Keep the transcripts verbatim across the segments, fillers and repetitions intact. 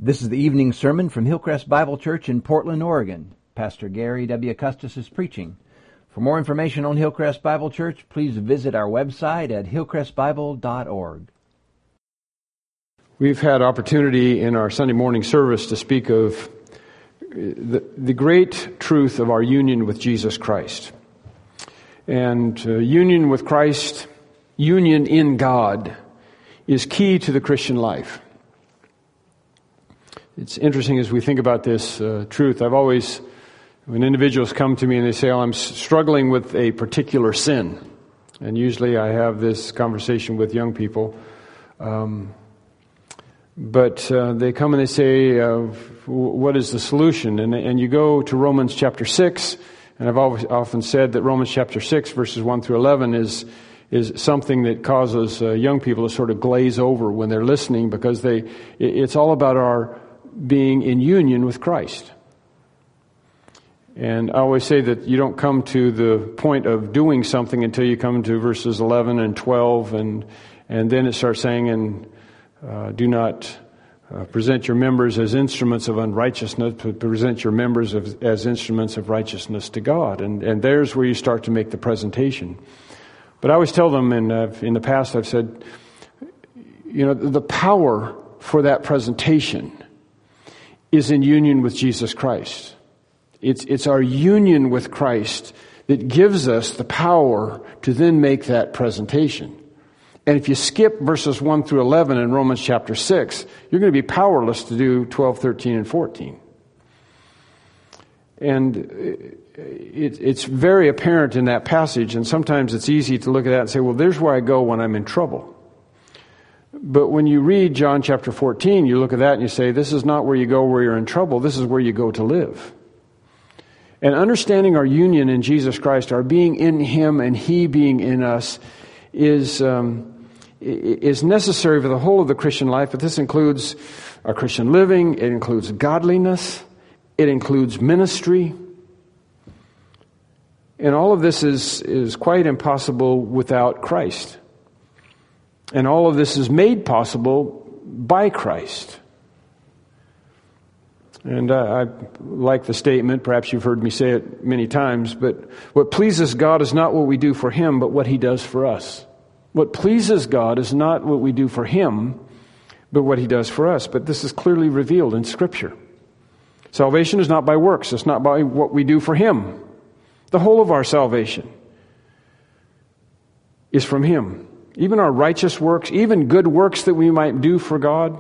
This is the evening sermon from Hillcrest Bible Church in Portland, Oregon. Pastor Gary W. Custis is preaching. For more information on Hillcrest Bible Church, please visit our website at hillcrest bible dot org. We've had opportunity in our Sunday morning service to speak of the, the great truth of our union with Jesus Christ. And uh, union with Christ, union in God, is key to the Christian life. It's interesting as we think about this uh, truth. I've always, when individuals come to me and they say, oh, I'm struggling with a particular sin, and usually I have this conversation with young people, um, but uh, they come and they say, uh, what is the solution? And, and you go to Romans chapter six, and I've always, often said that Romans chapter six, verses one through eleven is is something that causes uh, young people to sort of glaze over when they're listening, because they it's all about our being in union with Christ. And I always say that you don't come to the point of doing something until you come to verses eleven and twelve, and and then it starts saying, and uh, do not uh, present your members as instruments of unrighteousness, but present your members of, as instruments of righteousness to God. And and there's where you start to make the presentation. But I always tell them, and I've, in the past I've said, you know, the power for that presentation is in union with Jesus Christ. It's, it's our union with Christ that gives us the power to then make that presentation. And if you skip verses one through eleven in Romans chapter six, you're going to be powerless to do twelve, thirteen, and fourteen. And it, it's very apparent in that passage, and sometimes it's easy to look at that and say, well, there's where I go when I'm in trouble. But when you read John chapter fourteen, you look at that and you say, this is not where you go where you're in trouble. This is where you go to live. And understanding our union in Jesus Christ, our being in Him and He being in us, is um, is necessary for the whole of the Christian life. But this includes our Christian living. It includes godliness. It includes ministry. And all of this is, is quite impossible without Christ. And all of this is made possible by Christ. And uh, I like the statement, perhaps you've heard me say it many times, but what pleases God is not what we do for Him, but what He does for us. What pleases God is not what we do for Him, but what He does for us. But this is clearly revealed in Scripture. Salvation is not by works. It's not by what we do for Him. The whole of our salvation is from Him. Even our righteous works, even good works that we might do for God.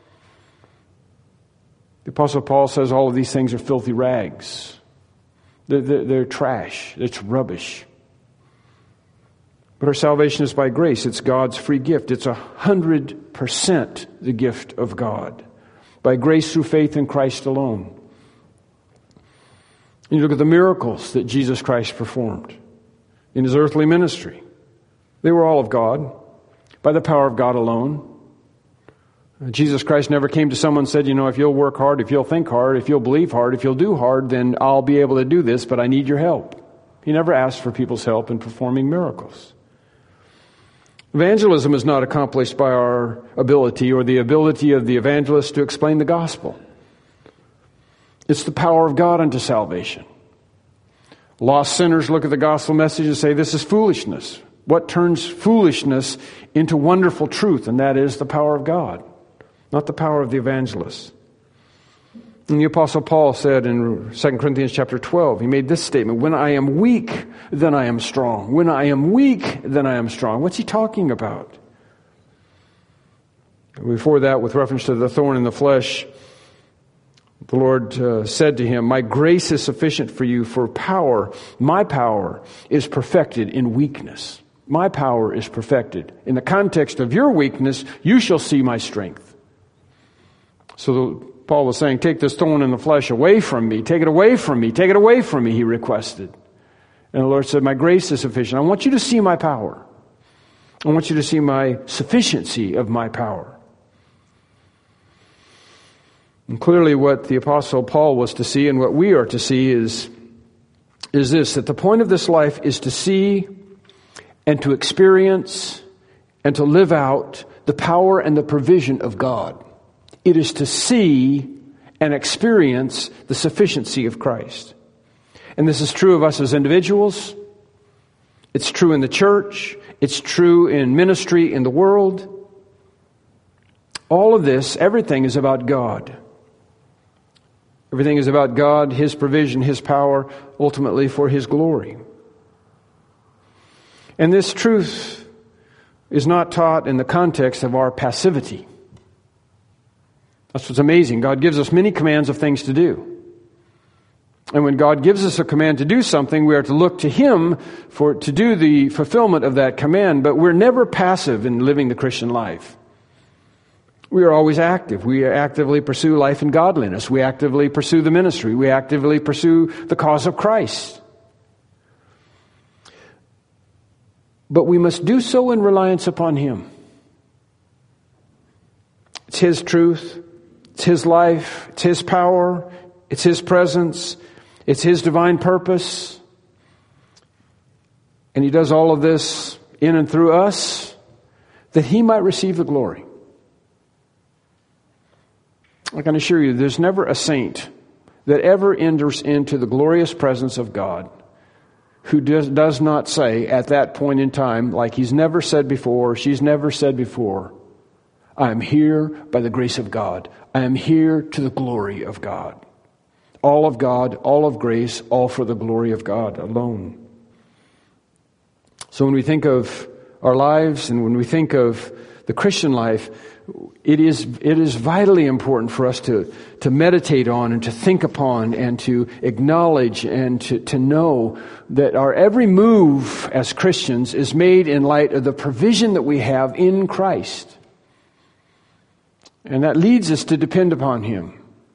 The Apostle Paul says all of these things are filthy rags. They're, they're, they're trash. It's rubbish. But our salvation is by grace. It's God's free gift. It's a hundred percent the gift of God. By grace through faith in Christ alone. And you look at the miracles that Jesus Christ performed in His earthly ministry. They were all of God, by the power of God alone. Jesus Christ never came to someone and said, you know, if you'll work hard, if you'll think hard, if you'll believe hard, if you'll do hard, then I'll be able to do this, but I need your help. He never asked for people's help in performing miracles. Evangelism is not accomplished by our ability or the ability of the evangelist to explain the gospel. It's the power of God unto salvation. Lost sinners look at the gospel message and say, this is foolishness. What turns foolishness into wonderful truth? And that is the power of God, not the power of the evangelist. And the Apostle Paul said in Second Corinthians chapter twelve, he made this statement, when I am weak, then I am strong. When I am weak, then I am strong. What's he talking about? Before that, with reference to the thorn in the flesh, the Lord uh, said to him, my grace is sufficient for you, for power, my power is perfected in weakness. My power is perfected. In the context of your weakness, you shall see my strength. So the, Paul was saying, take this thorn in the flesh away from me. Take it away from me. Take it away from me, he requested. And the Lord said, my grace is sufficient. I want you to see my power. I want you to see my sufficiency of my power. And clearly what the Apostle Paul was to see and what we are to see is, is this, that the point of this life is to see and to experience and to live out the power and the provision of God It is to see and experience the sufficiency of Christ. And this is true of us as individuals. It's true in the church. It's true in ministry in the world. All of this, everything is about God. Everything is about God, His provision, His power, ultimately for His glory. And this truth is not taught in the context of our passivity. That's what's amazing. God gives us many commands of things to do. And when God gives us a command to do something, we are to look to Him for to do the fulfillment of that command. But we're never passive in living the Christian life. We are always active. We actively pursue life and godliness. We actively pursue the ministry. We actively pursue the cause of Christ. But we must do so in reliance upon Him. It's His truth. It's His life. It's His power. It's His presence. It's His divine purpose. And He does all of this in and through us that He might receive the glory. I can assure you, there's never a saint that ever enters into the glorious presence of God who does, does not say at that point in time, like he's never said before, she's never said before, I am here by the grace of God. I am here to the glory of God. All of God, all of grace, all for the glory of God alone. So when we think of our lives and when we think of the Christian life, it is it is vitally important for us to, to meditate on and to think upon and to acknowledge and to, to know that our every move as Christians is made in light of the provision that we have in Christ. And that leads us to depend upon Him.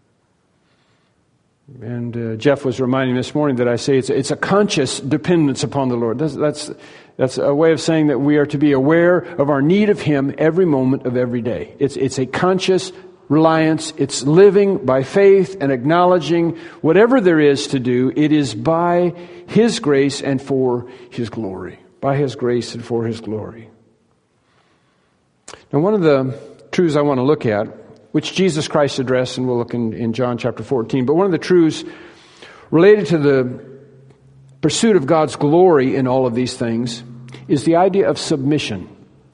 And uh, Jeff was reminding me this morning that I say it's, it's a conscious dependence upon the Lord. That's, that's, that's a way of saying that we are to be aware of our need of Him every moment of every day. It's, it's a conscious reliance. It's living by faith and acknowledging whatever there is to do, it is by His grace and for His glory. By His grace and for His glory. Now, one of the truths I want to look at, which Jesus Christ addressed, and we'll look in, in John chapter fourteen. But one of the truths related to the pursuit of God's glory in all of these things is the idea of submission.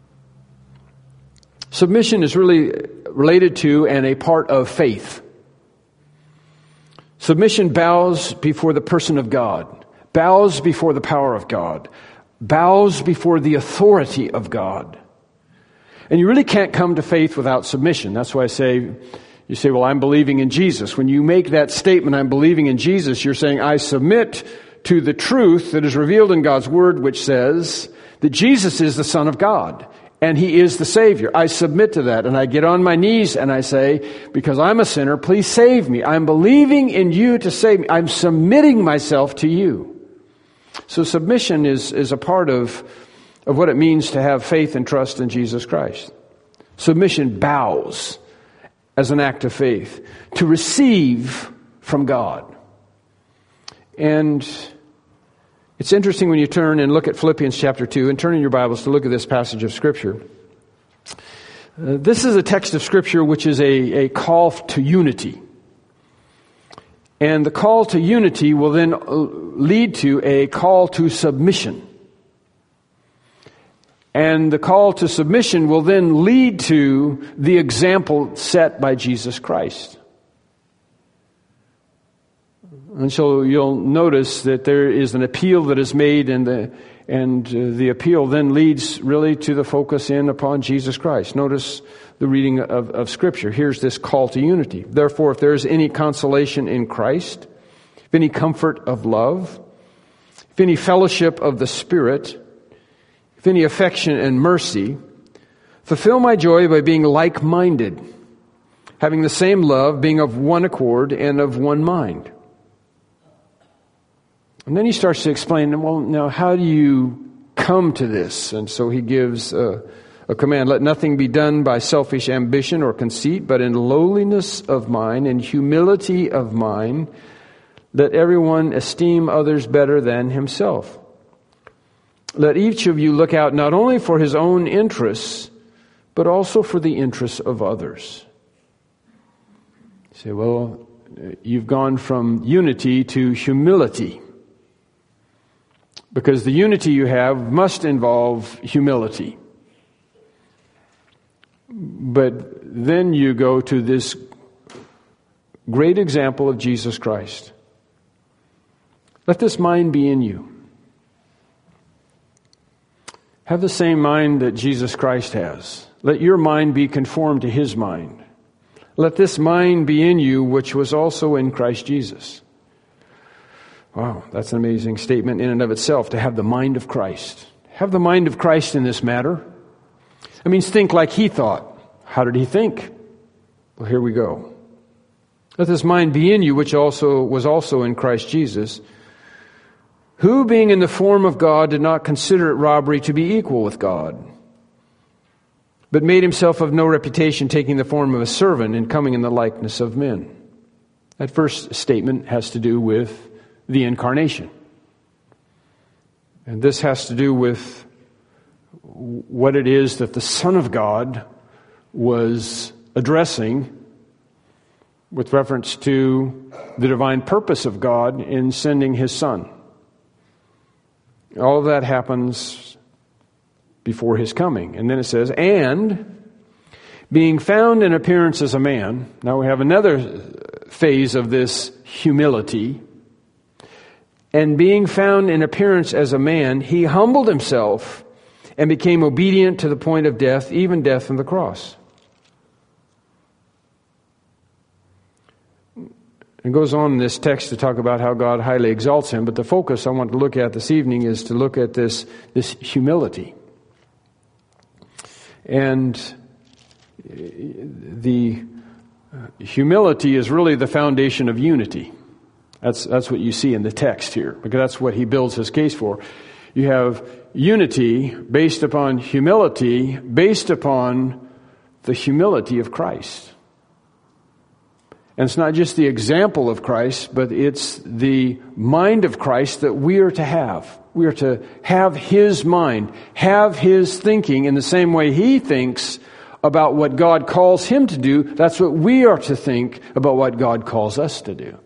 Submission is really related to and a part of faith. Submission bows before the person of God, bows before the power of God, bows before the authority of God. And you really can't come to faith without submission. That's why I say, you say, well, I'm believing in Jesus. When you make that statement, I'm believing in Jesus, you're saying, I submit to the truth that is revealed in God's Word, which says that Jesus is the Son of God and He is the Savior. I submit to that and I get on my knees and I say, because I'm a sinner, please save me. I'm believing in You to save me. I'm submitting myself to You. So submission is, is a part of of what it means to have faith and trust in Jesus Christ. Submission bows as an act of faith to receive from God. And it's interesting when you turn and look at Philippians chapter two and turn in your Bibles to look at this passage of Scripture. Uh, this is a text of Scripture which is a, a call to unity. And the call to unity will then lead to a call to submission. And the call to submission will then lead to the example set by Jesus Christ. And so you'll notice that there is an appeal that is made, and the and uh, the appeal then leads really to the focus in upon Jesus Christ. Notice the reading of, of Scripture. Here's this call to unity. Therefore, if there is any consolation in Christ, if any comfort of love, if any fellowship of the Spirit, if any affection and mercy, fulfill my joy by being like-minded, having the same love, being of one accord and of one mind. And then he starts to explain, well, now how do you come to this? And so he gives a, a command, let nothing be done by selfish ambition or conceit, but in lowliness of mind and humility of mind, let everyone esteem others better than himself. Let each of you look out not only for his own interests, but also for the interests of others. say, well, you've gone from unity to humility. Because the unity you have must involve humility. But then you go to this great example of Jesus Christ. Let this mind be in you. Have the same mind that Jesus Christ has. Let your mind be conformed to His mind. Let this mind be in you, which was also in Christ Jesus. Wow, that's an amazing statement in and of itself, to have the mind of Christ. Have the mind of Christ in this matter. That means think like He thought. How did He think? Well, here we go. Let this mind be in you, which also was also in Christ Jesus, who, being in the form of God, did not consider it robbery to be equal with God, but made Himself of no reputation, taking the form of a servant and coming in the likeness of men. That first statement has to do with the incarnation. And this has to do with what it is that the Son of God was addressing with reference to the divine purpose of God in sending His Son. All of that happens before His coming. And then it says, and being found in appearance as a man. Now we have another phase of this humility. And being found in appearance as a man, He humbled Himself and became obedient to the point of death, even death on the cross. It goes on in this text to talk about how God highly exalts Him, but the focus I want to look at this evening is to look at this, this humility. And the humility is really the foundation of unity. That's, that's what you see in the text here, because that's what he builds his case for. You have unity based upon humility, based upon the humility of Christ. And it's not just the example of Christ, but it's the mind of Christ that we are to have. We are to have His mind, have His thinking in the same way He thinks about what God calls Him to do. That's what we are to think about what God calls us to do.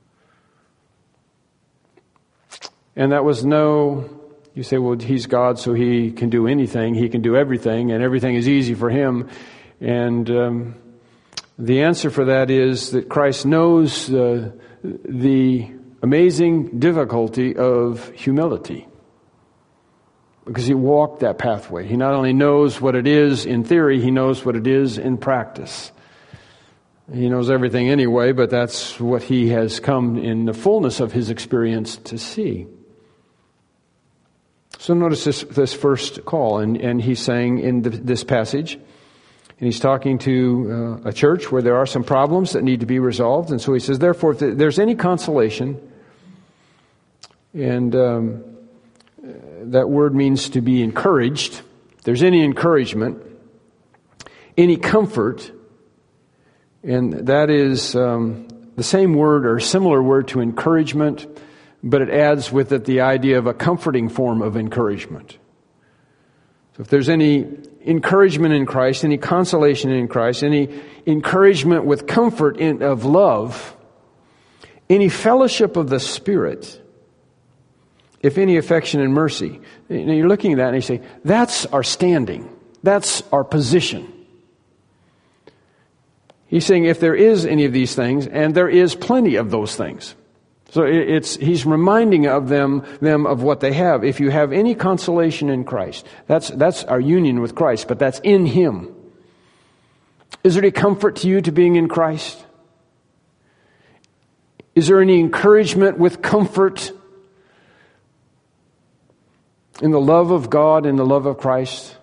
And that was no, you say, well, He's God, so He can do anything. He can do everything, and everything is easy for Him. And um, the answer for that is that Christ knows uh, the amazing difficulty of humility, because He walked that pathway. He not only knows what it is in theory, He knows what it is in practice. He knows everything anyway, but that's what He has come in the fullness of His experience to see. So notice this, this first call, and, and he's saying in the, this passage, and he's talking to uh, a church where there are some problems that need to be resolved. And so he says, therefore, if there's any consolation, and um, that word means to be encouraged. If there's any encouragement, any comfort, and that is um, the same word or similar word to encouragement, but it adds with it the idea of a comforting form of encouragement. So if there's any encouragement in Christ, any consolation in Christ, any encouragement with comfort in, of love, any fellowship of the Spirit, if any affection and mercy. You know, you're looking at that and you say, that's our standing. That's our position. He's saying if there is any of these things, and there is plenty of those things. So it's he's reminding of them them of what they have. If you have any consolation in Christ, that's that's our union with Christ, but that's in Him. Is there any comfort to you to being in Christ? Is there any encouragement with comfort in the love of God and the love of Christ?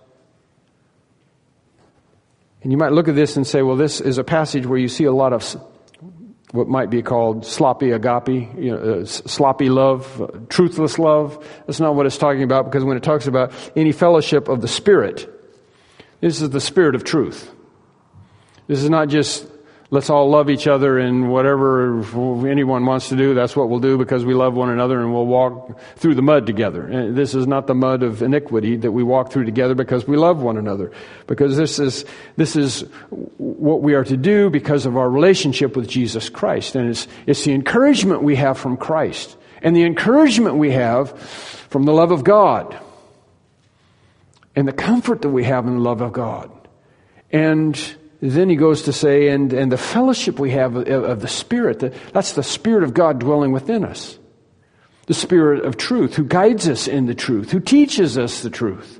And you might look at this and say, well, this is a passage where you see a lot of what might be called sloppy agape, you know, uh, sloppy love, uh, truthless love. That's not what it's talking about, because when it talks about any fellowship of the Spirit, this is the Spirit of truth. This is not just let's all love each other, and whatever anyone wants to do, that's what we'll do because we love one another, and we'll walk through the mud together. And this is not the mud of iniquity that we walk through together because we love one another. Because this is this is what we are to do because of our relationship with Jesus Christ. And it's, it's the encouragement we have from Christ and the encouragement we have from the love of God and the comfort that we have in the love of God. And then he goes to say, and, and the fellowship we have of, of the Spirit, the, that's the Spirit of God dwelling within us. The Spirit of truth who guides us in the truth, who teaches us the truth.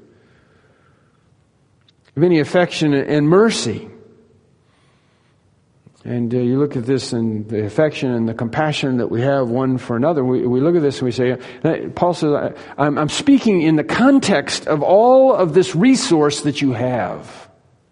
Of any affection and mercy. And uh, you look at this and the affection and the compassion that we have one for another. We, we look at this and we say, Paul says, I'm, I'm speaking in the context of all of this resource that you have.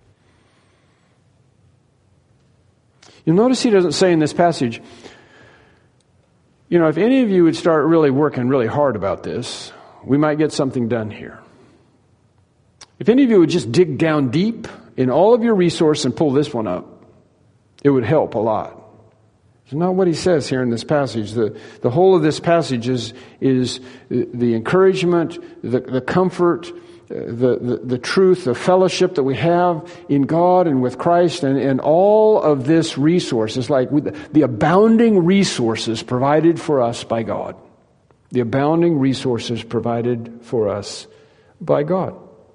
You'll notice he doesn't say in this passage, you know, if any of you would start really working really hard about this, we might get something done here. If any of you would just dig down deep in all of your resource and pull this one up, it would help a lot. It's not what he says here in this passage. The, the whole of this passage is, is the encouragement, the, the comfort, the, the, the truth, the fellowship that we have in God and with Christ, and, and all of this resource is like with the abounding resources provided for us by God. The abounding resources provided for us by God.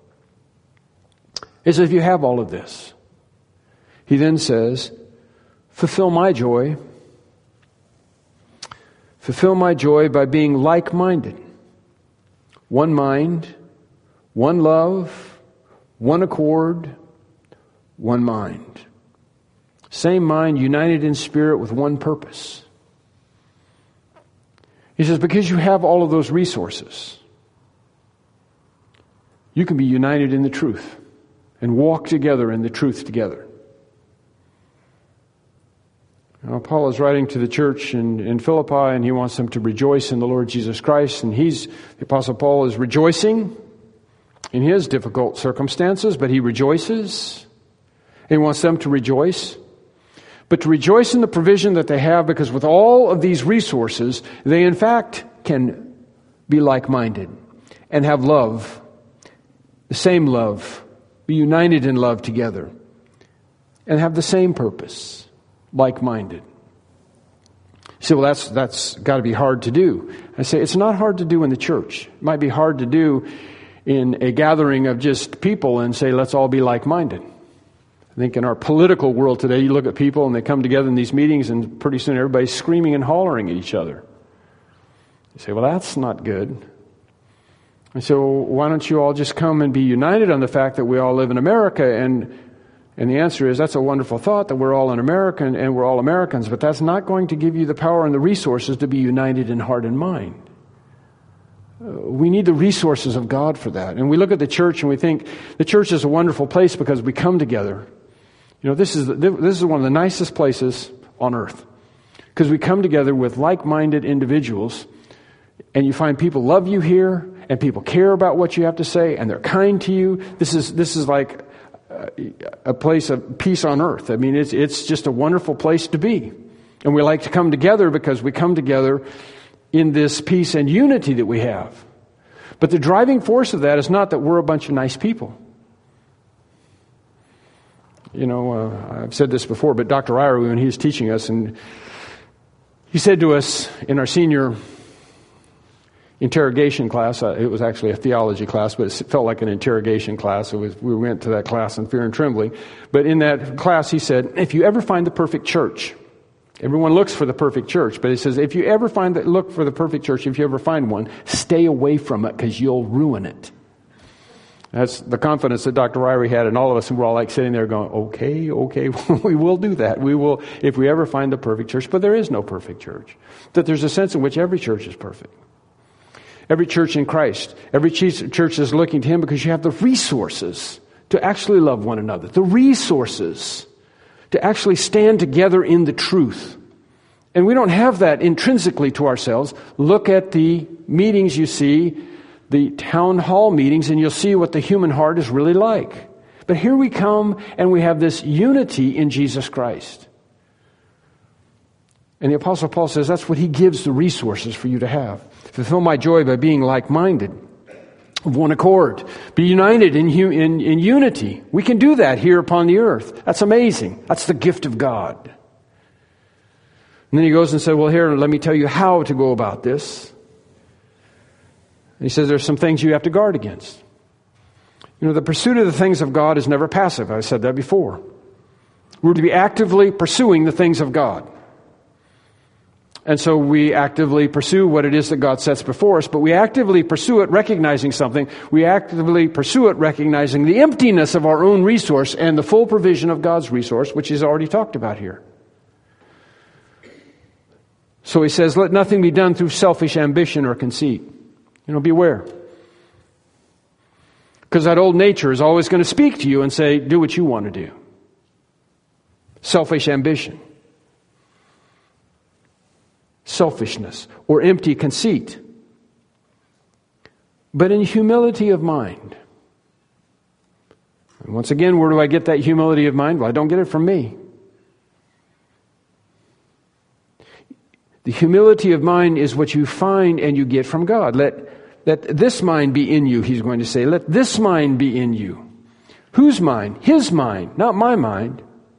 As if you have all of this. He then says, fulfill my joy. Fulfill my joy by being like-minded. One mind, one love, one accord, one mind. Same mind, united in spirit with one purpose. He says, because you have all of those resources, you can be united in the truth and walk together in the truth together. Now, Paul is writing to the church in, in Philippi, and he wants them to rejoice in the Lord Jesus Christ. And he's, the Apostle Paul is rejoicing in his difficult circumstances, but he rejoices. And he wants them to rejoice. But to rejoice in the provision that they have, because with all of these resources, they in fact can be like-minded and have love, the same love, be united in love together, and have the same purpose, like-minded. You say, well, that's that's got to be hard to do. I say, it's not hard to do in the church. It might be hard to do in a gathering of just people and say, let's all be like-minded. I think in our political world today, you look at people and they come together in these meetings and pretty soon everybody's screaming and hollering at each other. You say, well, that's not good. And so why don't you all just come and be united on the fact that we all live in America? And and the answer is, that's a wonderful thought that we're all an American and we're all Americans, but that's not going to give you the power and the resources to be united in heart and mind. We need the resources of God for that. And we look at the church and we think the church is a wonderful place because we come together. You know, this is the, this is one of the nicest places on earth because we come together with like-minded individuals, and you find people love you here, and people care about what you have to say, and they're kind to you. This is this is like a place of peace on earth. I mean, it's it's just a wonderful place to be, and we like to come together because we come together in this peace and unity that we have. But the driving force of that is not that we're a bunch of nice people. You know, uh, I've said this before, but Doctor Ryrie, when he was teaching us, and he said to us in our senior interrogation class, uh, it was actually a theology class, but it felt like an interrogation class. It was, we went to that class in fear and trembling. But in that class, he said, if you ever find the perfect church, everyone looks for the perfect church, but he says, if you ever find that, look for the perfect church, if you ever find one, stay away from it because you'll ruin it. That's the confidence that Doctor Ryrie had in all of us, and we're all like sitting there going, okay, okay, we will do that. We will, if we ever find the perfect church. But there is no perfect church. That there's a sense in which every church is perfect. Every church in Christ, every church is looking to Him because you have the resources to actually love one another. The resources to actually stand together in the truth. And we don't have that intrinsically to ourselves. Look at the meetings you see, the town hall meetings, and you'll see what the human heart is really like. But here we come and we have this unity in Jesus Christ. And the Apostle Paul says that's what he gives the resources for you to have. Fulfill my joy by being like-minded, of one accord. Be united in, in, in unity. We can do that here upon the earth. That's amazing. That's the gift of God. And then he goes and says, well, here, let me tell you how to go about this. And he says there's some things you have to guard against. You know, the pursuit of the things of God is never passive. I said that before. We're to be actively pursuing the things of God. And so we actively pursue what it is that God sets before us, but we actively pursue it recognizing something. We actively pursue it recognizing the emptiness of our own resource and the full provision of God's resource, which is already talked about here. So he says, let nothing be done through selfish ambition or conceit. You know, beware. Because that old nature is always going to speak to you and say, do what you want to do. Selfish ambition. Selfishness or empty conceit. But in humility of mind. And once again, where do I get that humility of mind? Well, I don't get it from me. The humility of mind is what you find and you get from God. Let, let this mind be in you, he's going to say. Let this mind be in you. Whose mind? His mind, not my mind.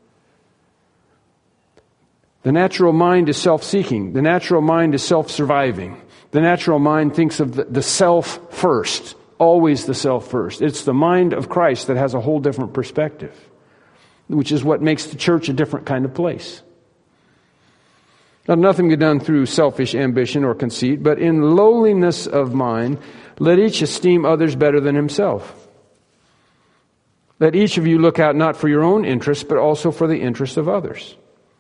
The natural mind is self-seeking. The natural mind is self-surviving. The natural mind thinks of the, the self first. Always the self first. It's the mind of Christ that has a whole different perspective, which is what makes the church a different kind of place. Let nothing be done through selfish ambition or conceit, but in lowliness of mind, let each esteem others better than himself. Let each of you look out not for your own interests, but also for the interests of others.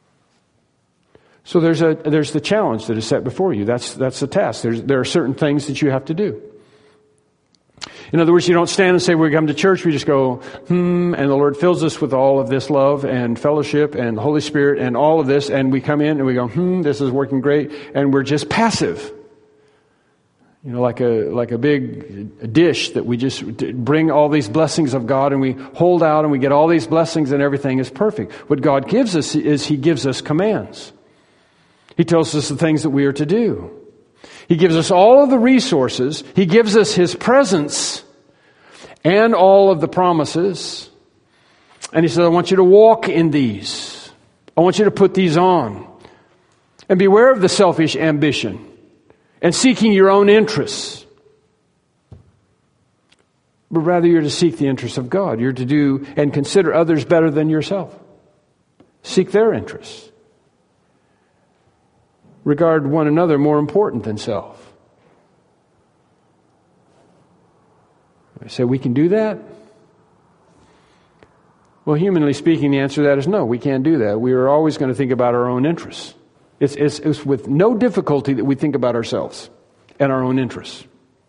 So there's a there's the challenge that is set before you. That's that's the task. There's, there are certain things that you have to do. In other words, you don't stand and say, we come to church, we just go, hmm, and the Lord fills us with all of this love and fellowship and the Holy Spirit and all of this, and we come in and we go, hmm, this is working great, and we're just passive. You know, like a like a big dish that we just bring all these blessings of God and we hold out and we get all these blessings and everything is perfect. What God gives us is He gives us commands. He tells us the things that we are to do. He gives us all of the resources. He gives us His presence and all of the promises. And He says, I want you to walk in these. I want you to put these on. And beware of the selfish ambition and seeking your own interests. But rather you're to seek the interests of God. You're to do and consider others better than yourself. Seek their interests. Regard one another more important than self. I say we can do that? Well, humanly speaking, the answer to that is no, we can't do that. We are always going to think about our own interests. It's, it's, it's with no difficulty that we think about ourselves and our own interests.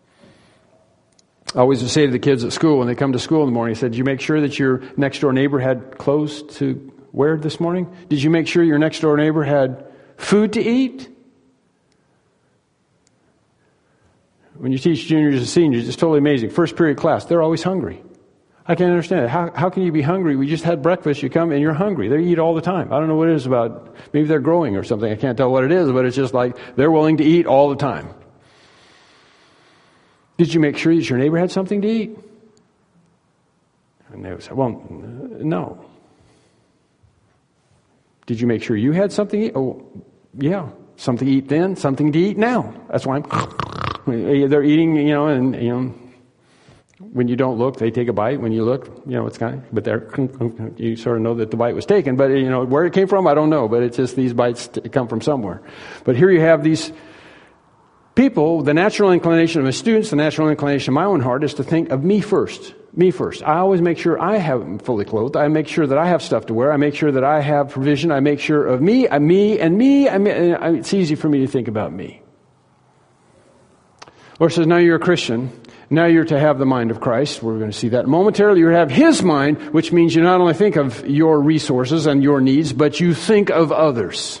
I always say to the kids at school, when they come to school in the morning, I said, did you make sure that your next door neighbor had clothes to wear this morning? Did you make sure your next door neighbor had food to eat? When you teach juniors and seniors, it's totally amazing. First period class, they're always hungry. I can't understand it. How, how can you be hungry? We just had breakfast, you come and you're hungry. They eat all the time. I don't know what it is about, maybe they're growing or something. I can't tell what it is, but it's just like they're willing to eat all the time. Did you make sure that your neighbor had something to eat? And they would say, well, no. Did you make sure you had something to eat? Oh, yeah. Something to eat then, something to eat now. That's why I'm... They're eating, you know, and, you know, when you don't look, they take a bite. When you look, you know, it's kind of, but they're, you sort of know that the bite was taken. But, you know, where it came from, I don't know. But it's just these bites come from somewhere. But here you have these people, the natural inclination of my students, the natural inclination of my own heart is to think of me first. Me first. I always make sure I have fully clothed. I make sure that I have stuff to wear. I make sure that I have provision. I make sure of me, I, me, and me. I mean, it's easy for me to think about me. Lord says, now you're a Christian. Now you're to have the mind of Christ. We're going to see that momentarily. You have His mind, which means you not only think of your resources and your needs, but you think of others.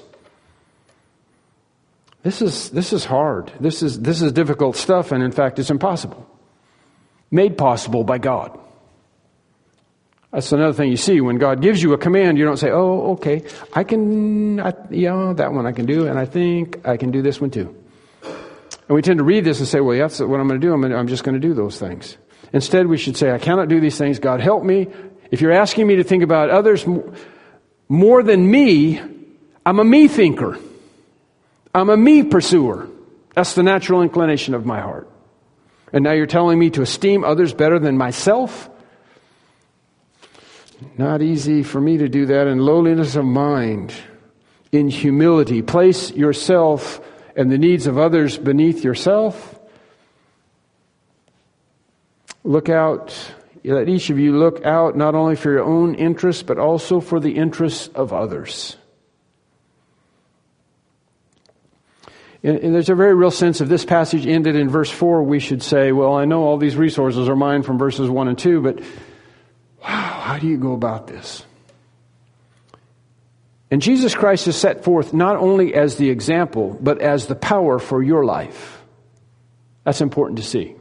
This is this is hard. This is this is difficult stuff, and in fact, it's impossible. Made possible by God. That's another thing you see. When God gives you a command, you don't say, oh, okay, I can, I, yeah, that one I can do, and I think I can do this one too. And we tend to read this and say, well, that's what I'm going to do. I'm, gonna, I'm just going to do those things. Instead, we should say, I cannot do these things. God, help me. If you're asking me to think about others more than me, I'm a me thinker. I'm a me pursuer. That's the natural inclination of my heart. And now you're telling me to esteem others better than myself? Not easy for me to do that in lowliness of mind, in humility. Place yourself and the needs of others beneath yourself. Look out, let each of you look out not only for your own interests, but also for the interests of others. And, and there's a very real sense if this passage ended in verse four, we should say, well, I know all these resources are mine from verses one and two, but wow, how do you go about this? And Jesus Christ is set forth not only as the example, but as the power for your life. That's important to see.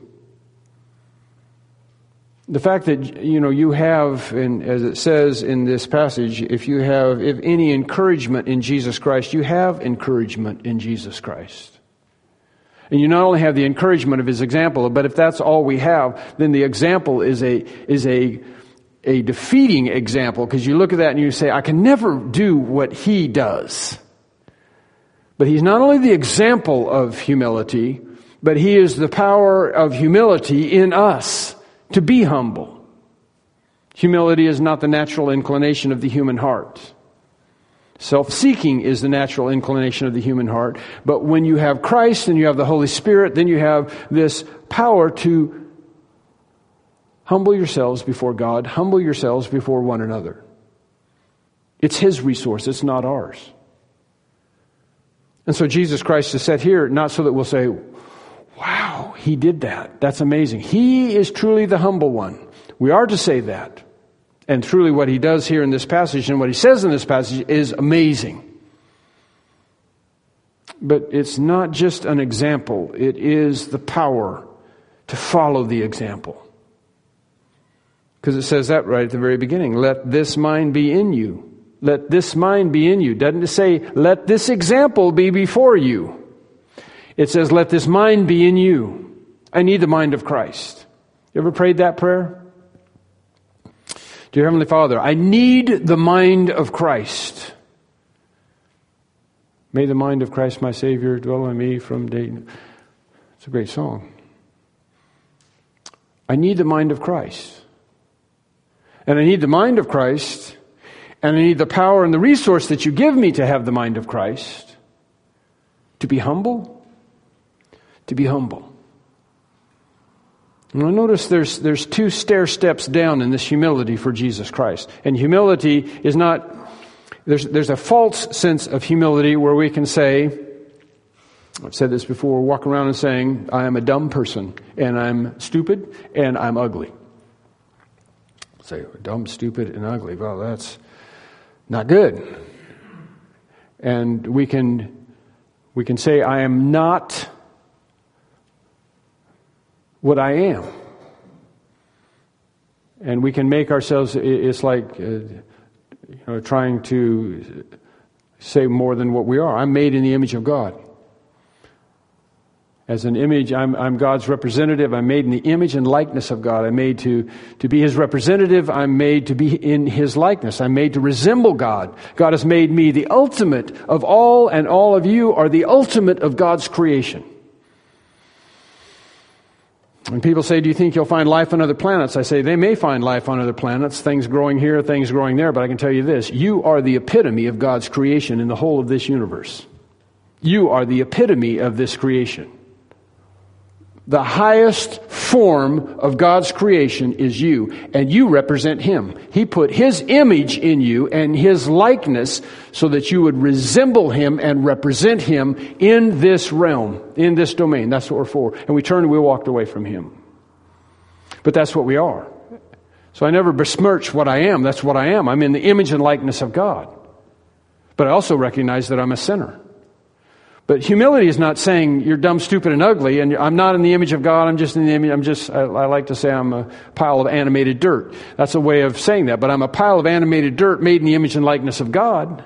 The fact that, you know, you have, and as it says in this passage, if you have if any encouragement in Jesus Christ, you have encouragement in Jesus Christ. And you not only have the encouragement of His example, but if that's all we have, then the example is a is a a defeating example, because you look at that and you say, I can never do what He does. But He's not only the example of humility, but He is the power of humility in us to be humble. Humility is not the natural inclination of the human heart. Self-seeking is the natural inclination of the human heart. But when you have Christ and you have the Holy Spirit, then you have this power to humble yourselves before God. Humble yourselves before one another. It's His resource. It's not ours. And so Jesus Christ is set here not so that we'll say, wow, He did that. That's amazing. He is truly the humble one. We are to say that. And truly what He does here in this passage and what He says in this passage is amazing. But it's not just an example. It is the power to follow the example. Because it says that right at the very beginning. Let this mind be in you. Let this mind be in you. Doesn't it say, let this example be before you? It says, let this mind be in you. I need the mind of Christ. You ever prayed that prayer? Dear Heavenly Father, I need the mind of Christ. May the mind of Christ, my Savior, dwell in me from day. It's a great song. I need the mind of Christ. And I need the mind of Christ, and I need the power and the resource that you give me to have the mind of Christ. To be humble. To be humble. Now notice there's there's two stair steps down in this humility for Jesus Christ. And humility is not, there's there's a false sense of humility where we can say, I've said this before, walk around and saying, I am a dumb person, and I'm stupid, and I'm ugly. Say, dumb, stupid, and ugly. Well, that's not good. And we can we can say, I am not what I am. And we can make ourselves, it's like uh, you know, trying to say more than what we are. I'm made in the image of God. As an image, I'm, I'm God's representative. I'm made in the image and likeness of God. I'm made to, to be His representative. I'm made to be in His likeness. I'm made to resemble God. God has made me the ultimate of all, and all of you are the ultimate of God's creation. When people say, do you think you'll find life on other planets? I say, they may find life on other planets, things growing here, things growing there, but I can tell you this, you are the epitome of God's creation in the whole of this universe. You are the epitome of this creation. The highest form of God's creation is you, and you represent Him. He put His image in you and His likeness so that you would resemble Him and represent Him in this realm, in this domain. That's what we're for. And we turned and we walked away from Him. But that's what we are. So I never besmirch what I am. That's what I am. I'm in the image and likeness of God. But I also recognize that I'm a sinner. But humility is not saying you're dumb, stupid, and ugly, and I'm not in the image of God, I'm just in the image, I'm just, I, I like to say I'm a pile of animated dirt. That's a way of saying that, but I'm a pile of animated dirt made in the image and likeness of God.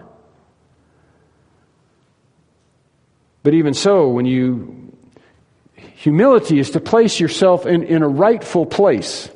But even so, when you, humility is to place yourself in, in a rightful place.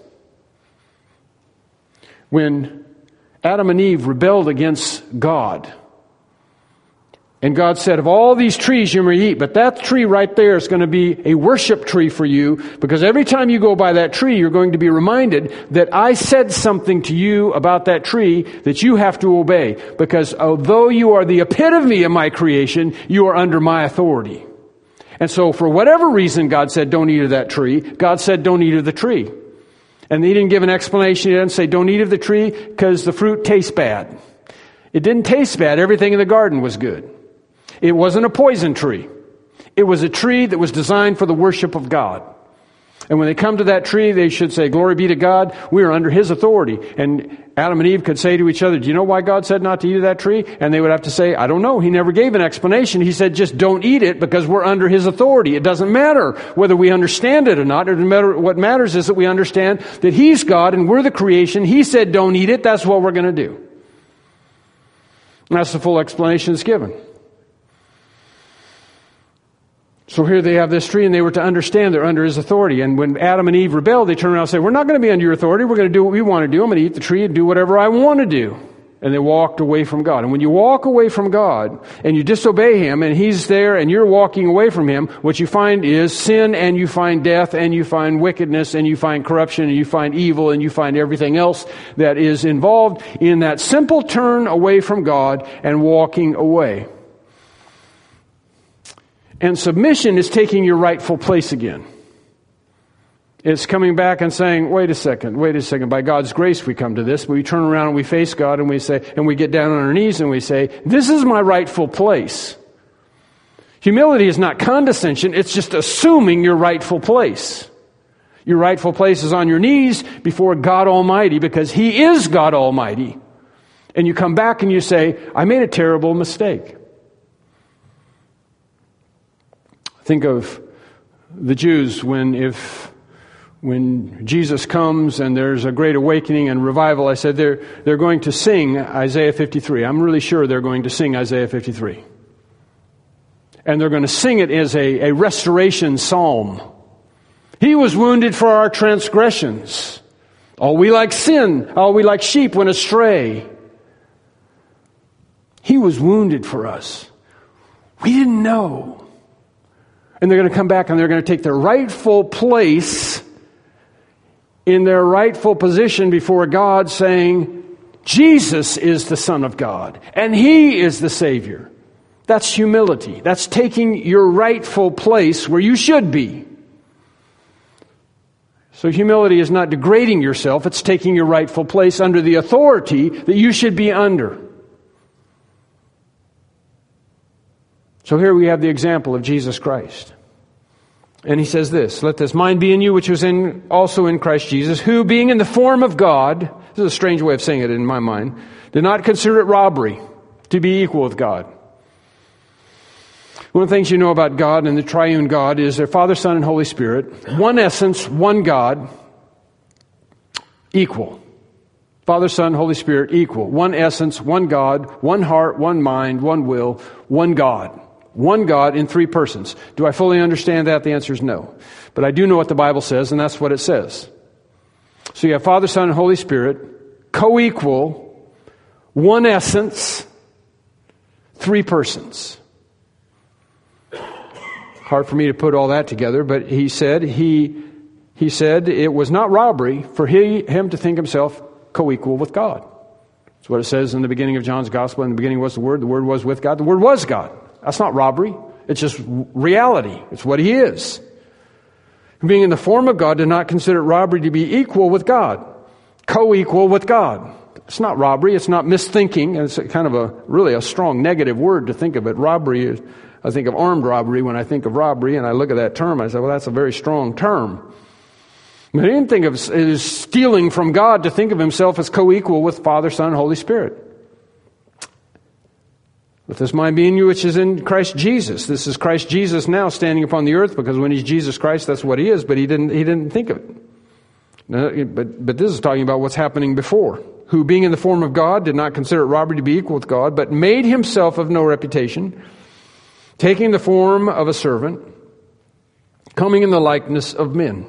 When Adam and Eve rebelled against God, and God said, of all these trees you may eat, but that tree right there is going to be a worship tree for you, because every time you go by that tree, you're going to be reminded that I said something to you about that tree that you have to obey. Because although you are the epitome of my creation, you are under my authority. And so for whatever reason God said, don't eat of that tree, God said, don't eat of the tree. And he didn't give an explanation. He didn't say, don't eat of the tree because the fruit tastes bad. It didn't taste bad. Everything in the garden was good. It wasn't a poison tree. It was a tree that was designed for the worship of God. And when they come to that tree, they should say, glory be to God, we are under His authority. And Adam and Eve could say to each other, do you know why God said not to eat of that tree? And they would have to say, I don't know. He never gave an explanation. He said, just don't eat it because we're under His authority. It doesn't matter whether we understand it or not. It doesn't matter. What matters is that we understand that He's God and we're the creation. He said don't eat it. That's what we're going to do. And that's the full explanation that's given. So here they have this tree, and they were to understand they're under His authority. And when Adam and Eve rebelled, they turned around and said, we're not going to be under your authority. We're going to do what we want to do. I'm going to eat the tree and do whatever I want to do. And they walked away from God. And when you walk away from God and you disobey Him and He's there and you're walking away from Him, what you find is sin, and you find death, and you find wickedness, and you find corruption, and you find evil, and you find everything else that is involved in that simple turn away from God and walking away. And submission is taking your rightful place again. It's coming back and saying, wait a second, wait a second. By God's grace we come to this. We turn around and we face God and we say, and we get down on our knees and we say, this is my rightful place. Humility is not condescension. It's just assuming your rightful place. Your rightful place is on your knees before God Almighty, because He is God Almighty. And you come back and you say, I made a terrible mistake. Think of the Jews when if when Jesus comes and there's a great awakening and revival. I said they're they're going to sing Isaiah fifty-three. I'm really sure they're going to sing Isaiah fifty-three. And they're going to sing it as a, a restoration psalm. He was wounded for our transgressions. All we like sin, all we like sheep went astray. He was wounded for us. We didn't know. And they're going to come back and they're going to take their rightful place in their rightful position before God, saying, Jesus is the Son of God and He is the Savior. That's humility. That's taking your rightful place where you should be. So humility is not degrading yourself. It's taking your rightful place under the authority that you should be under. So here we have the example of Jesus Christ. And He says this, let this mind be in you which was in also in Christ Jesus, who being in the form of God, this is a strange way of saying it in my mind, did not consider it robbery to be equal with God. One of the things you know about God and the triune God is their Father, Son, and Holy Spirit. One essence, one God, equal. Father, Son, Holy Spirit, equal. One essence, one God, one heart, one mind, one will, one God. One God in three persons. Do I fully understand that? The answer is no. But I do know what the Bible says, and that's what it says. So you have Father, Son, and Holy Spirit, co-equal, one essence, three persons. Hard for me to put all that together, but he said he he said it was not robbery for he, him to think himself co-equal with God. That's what it says in the beginning of John's Gospel. In the beginning was the Word. The Word was with God. The Word was God. That's not robbery. It's just reality. It's what He is. Being in the form of God did not consider it robbery to be equal with God. Co-equal with God. It's not robbery. It's not misthinking. It's kind of a really a strong negative word to think of it. Robbery is, I think of armed robbery when I think of robbery, and I look at that term. I say, well, that's a very strong term. But I didn't think of it as stealing from God to think of Himself as co-equal with Father, Son, and Holy Spirit. Let this mind be in you which is in Christ Jesus. This is Christ Jesus now standing upon the earth, because when he's Jesus Christ, that's what he is, but he didn't, he didn't think of it. No, but, but this is talking about what's happening before. Who, being in the form of God, did not consider it robbery to be equal with God, but made himself of no reputation, taking the form of a servant, coming in the likeness of men.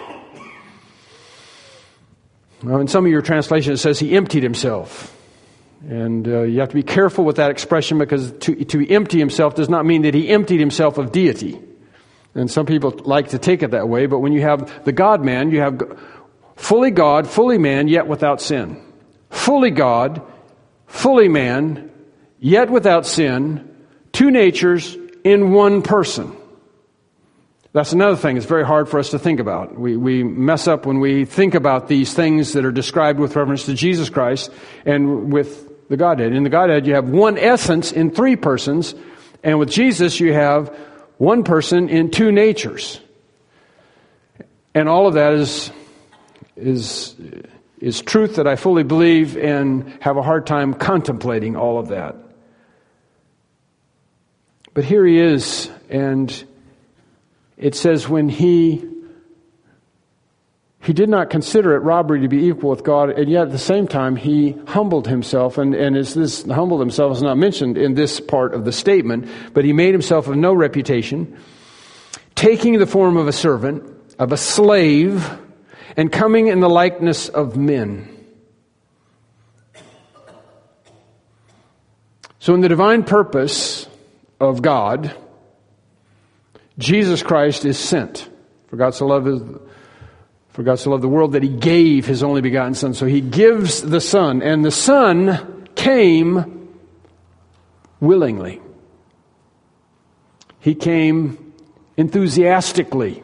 Now, in some of your translations, it says he emptied himself. And uh, you have to be careful with that expression, because to, to empty himself does not mean that he emptied himself of deity. And some people like to take it that way, but when you have the God-man, you have fully God, fully man, yet without sin. Fully God, fully man, yet without sin, two natures in one person. That's another thing it's very hard for us to think about. We we mess up when we think about these things that are described with reference to Jesus Christ and with the Godhead. In the Godhead, you have one essence in three persons, and with Jesus, you have one person in two natures. And all of that is is is truth that I fully believe and have a hard time contemplating all of that. But here he is, and it says when he he did not consider it robbery to be equal with God, and yet at the same time he humbled himself, and, and is this humbled himself is not mentioned in this part of the statement, but he made himself of no reputation, taking the form of a servant, of a slave, and coming in the likeness of men. So in the divine purpose of God, Jesus Christ is sent. For God so loved his, for God so loved the world that he gave his only begotten Son. So he gives the Son, and the Son came willingly. He came enthusiastically.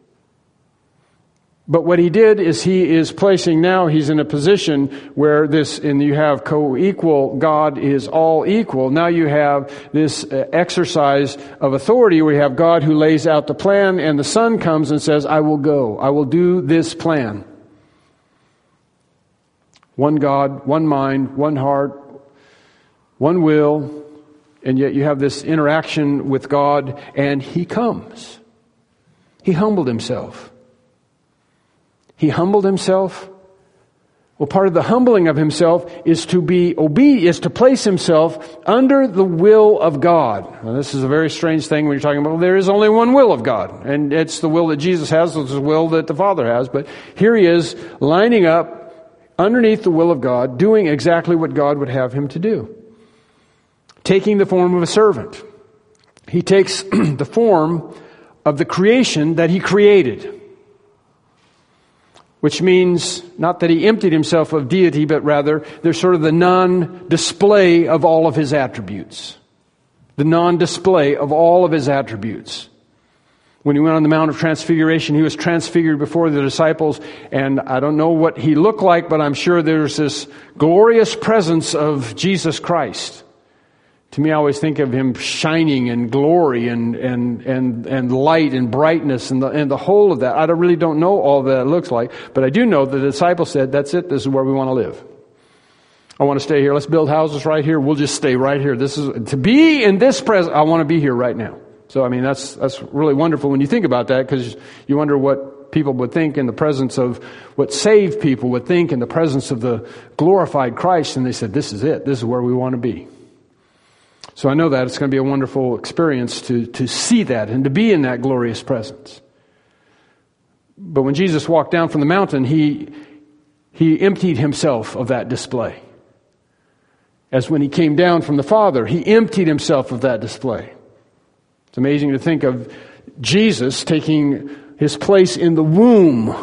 But what he did is he is placing now, he's in a position where this, and you have co-equal, God is all equal. Now you have this exercise of authority where you have God who lays out the plan, and the Son comes and says, I will go, I will do this plan. One God, one mind, one heart, one will, and yet you have this interaction with God, and he comes. He humbled himself. He humbled himself. Well, part of the humbling of himself is to be obedient, is to place himself under the will of God. Now, this is a very strange thing when you're talking about, well, there is only one will of God. And it's the will that Jesus has, it's the will that the Father has. But here he is lining up underneath the will of God, doing exactly what God would have him to do. Taking the form of a servant. He takes the form of the creation that he created. Which means not that he emptied himself of deity, but rather there's sort of the non-display of all of his attributes. The non-display of all of his attributes. When he went on the Mount of Transfiguration, he was transfigured before the disciples, and I don't know what he looked like, but I'm sure there's this glorious presence of Jesus Christ. To me, I always think of him shining in glory and and and and light and brightness and the and the whole of that. I don't, really don't know all that it looks like, but I do know that the disciples said, "That's it. This is where we want to live. I want to stay here. Let's build houses right here. We'll just stay right here. This is to be in this present. I want to be here right now." So, I mean, that's that's really wonderful when you think about that, because you wonder what people would think in the presence of what saved people would think in the presence of the glorified Christ, and they said, "This is it. This is where we want to be." So I know that it's going to be a wonderful experience to, to see that and to be in that glorious presence. But when Jesus walked down from the mountain, he, he emptied himself of that display. As when he came down from the Father, he emptied himself of that display. It's amazing to think of Jesus taking his place in the womb.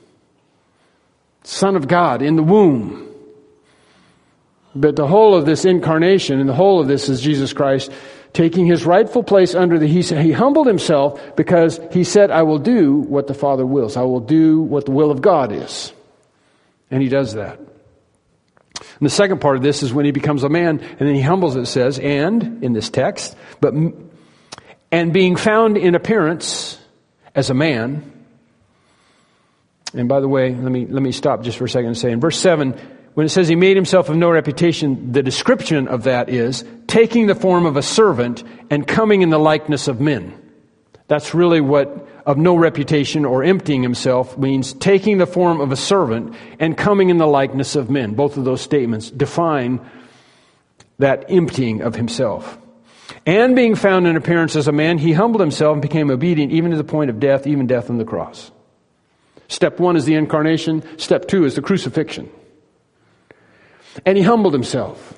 Son of God in the womb. But the whole of this incarnation and the whole of this is Jesus Christ taking his rightful place under the, he said, he humbled himself because he said, I will do what the Father wills. I will do what the will of God is. And he does that. And the second part of this is when he becomes a man, and then he humbles, it says, and, in this text, but, and being found in appearance as a man. And by the way, let me, let me stop just for a second and say, in verse seven, when it says he made himself of no reputation, the description of that is taking the form of a servant and coming in the likeness of men. That's really what of no reputation or emptying himself means, taking the form of a servant and coming in the likeness of men. Both of those statements define that emptying of himself. And being found in appearance as a man, he humbled himself and became obedient even to the point of death, even death on the cross. Step one is the incarnation. Step two is the crucifixion. And he humbled himself.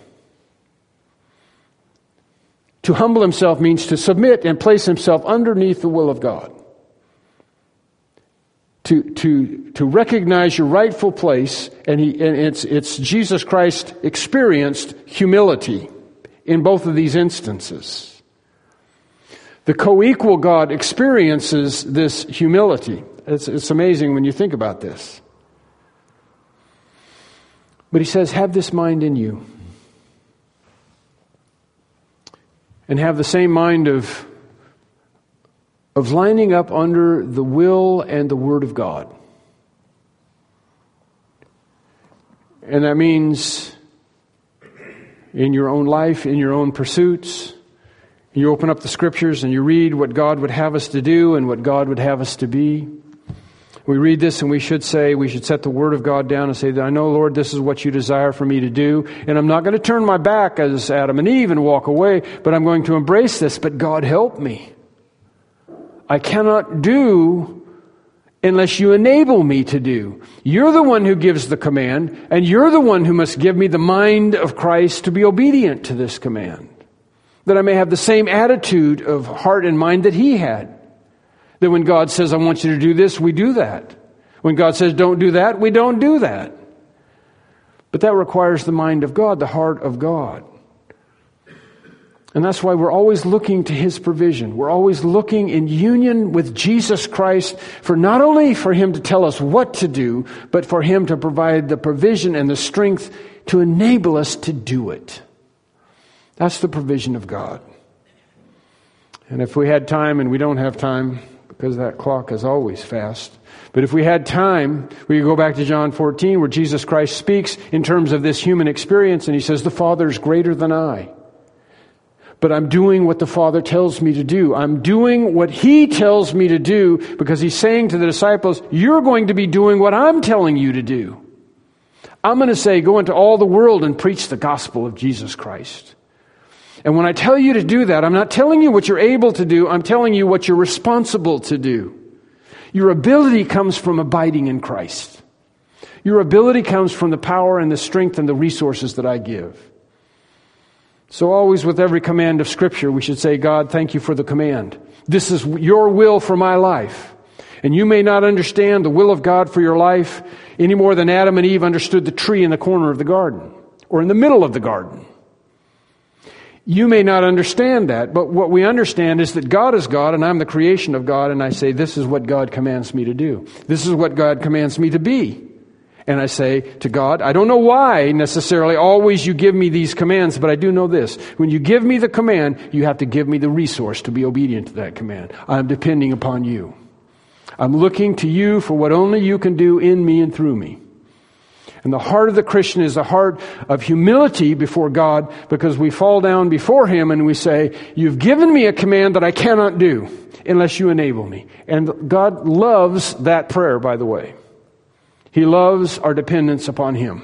To humble himself means to submit and place himself underneath the will of God. To, to, to recognize your rightful place, and, he, and it's, it's Jesus Christ experienced humility in both of these instances. The co-equal God experiences this humility. It's, it's amazing when you think about this. But he says, have this mind in you. And have the same mind of, of lining up under the will and the Word of God. And that means in your own life, in your own pursuits, you open up the Scriptures and you read what God would have us to do and what God would have us to be. We read this and we should say, we should set the Word of God down and say that I know, Lord, this is what you desire for me to do. And I'm not going to turn my back as Adam and Eve and walk away, but I'm going to embrace this. But God, help me. I cannot do unless you enable me to do. You're the one who gives the command, and you're the one who must give me the mind of Christ to be obedient to this command. That I may have the same attitude of heart and mind that He had. That when God says, I want you to do this, we do that. When God says, don't do that, we don't do that. But that requires the mind of God, the heart of God. And that's why we're always looking to His provision. We're always looking in union with Jesus Christ for not only for Him to tell us what to do, but for Him to provide the provision and the strength to enable us to do it. That's the provision of God. And if we had time, and we don't have time, because that clock is always fast. But if we had time, we could go back to John fourteen, where Jesus Christ speaks in terms of this human experience, and He says, the Father is greater than I. But I'm doing what the Father tells me to do. I'm doing what He tells me to do, because He's saying to the disciples, you're going to be doing what I'm telling you to do. I'm going to say, go into all the world and preach the gospel of Jesus Christ. And when I tell you to do that, I'm not telling you what you're able to do. I'm telling you what you're responsible to do. Your ability comes from abiding in Christ. Your ability comes from the power and the strength and the resources that I give. So always with every command of Scripture, we should say, God, thank you for the command. This is your will for my life. And you may not understand the will of God for your life any more than Adam and Eve understood the tree in the corner of the garden or in the middle of the garden. You may not understand that, but what we understand is that God is God and I'm the creation of God, and I say, this is what God commands me to do. This is what God commands me to be. And I say to God, I don't know why necessarily always you give me these commands, but I do know this. When you give me the command, you have to give me the resource to be obedient to that command. I'm depending upon you. I'm looking to you for what only you can do in me and through me. And the heart of the Christian is a heart of humility before God, because we fall down before Him and we say, you've given me a command that I cannot do unless you enable me. And God loves that prayer, by the way. He loves our dependence upon Him.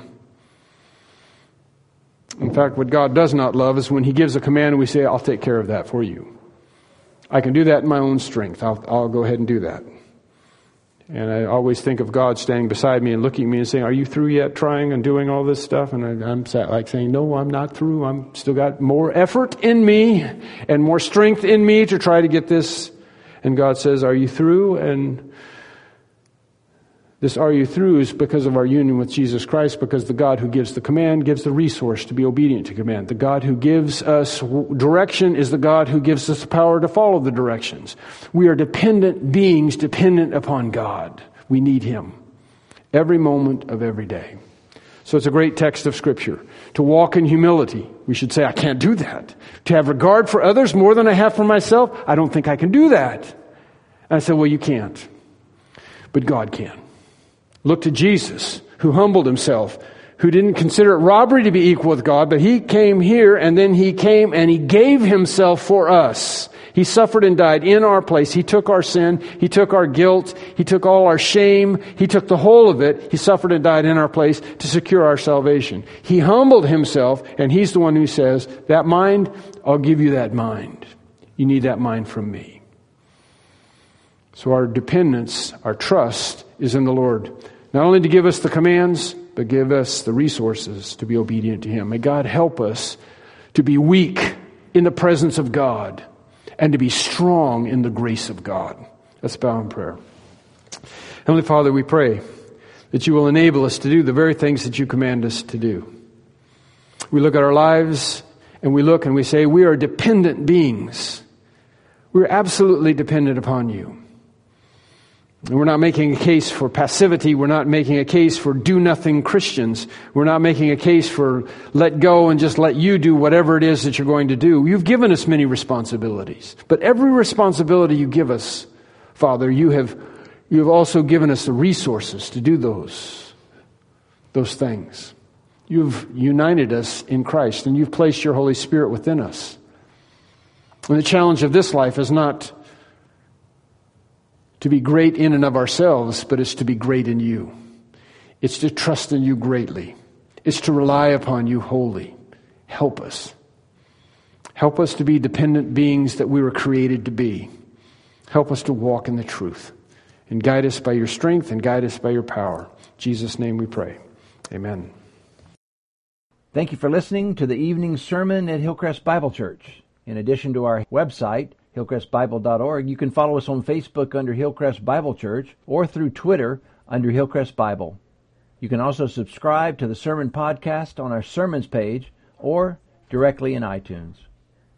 In fact, what God does not love is when He gives a command and we say, I'll take care of that for you. I can do that in my own strength. I'll, I'll go ahead and do that. And I always think of God standing beside me and looking at me and saying, are you through yet trying and doing all this stuff? And I, I'm like saying, no, I'm not through. I'm still got more effort in me and more strength in me to try to get this. And God says, are you through? And this are you through is because of our union with Jesus Christ, because the God who gives the command gives the resource to be obedient to command. The God who gives us direction is the God who gives us the power to follow the directions. We are dependent beings, dependent upon God. We need Him every moment of every day. So it's a great text of Scripture. To walk in humility, we should say, I can't do that. To have regard for others more than I have for myself, I don't think I can do that. And I said, well, you can't. But God can. Look to Jesus, who humbled Himself, who didn't consider it robbery to be equal with God, but he came here and then he came and he gave himself for us. He suffered and died in our place. He took our sin. He took our guilt. He took all our shame. He took the whole of it. He suffered and died in our place to secure our salvation. He humbled himself, and he's the one who says, that mind, I'll give you that mind. You need that mind from me. So our dependence, our trust is in the Lord. Not only to give us the commands, but give us the resources to be obedient to Him. May God help us to be weak in the presence of God and to be strong in the grace of God. Let's bow in prayer. Heavenly Father, we pray that you will enable us to do the very things that you command us to do. We look at our lives and we look and we say, we are dependent beings. We're absolutely dependent upon you. And we're not making a case for passivity. We're not making a case for do-nothing Christians. We're not making a case for let go and just let you do whatever it is that you're going to do. You've given us many responsibilities. But every responsibility you give us, Father, you have you have also given us the resources to do those, those things. You've united us in Christ, and you've placed your Holy Spirit within us. And the challenge of this life is not to be great in and of ourselves, but it's to be great in you. It's to trust in you greatly. It's to rely upon you wholly. Help us. Help us to be dependent beings that we were created to be. Help us to walk in the truth. And guide us by your strength and guide us by your power. In Jesus' name we pray. Amen. Thank you for listening to the evening sermon at Hillcrest Bible Church. In addition to our website, hillcrest bible dot org, you can follow us on Facebook under Hillcrest Bible Church or through Twitter under Hillcrest Bible. You can also subscribe to the sermon podcast on our sermons page or directly in iTunes.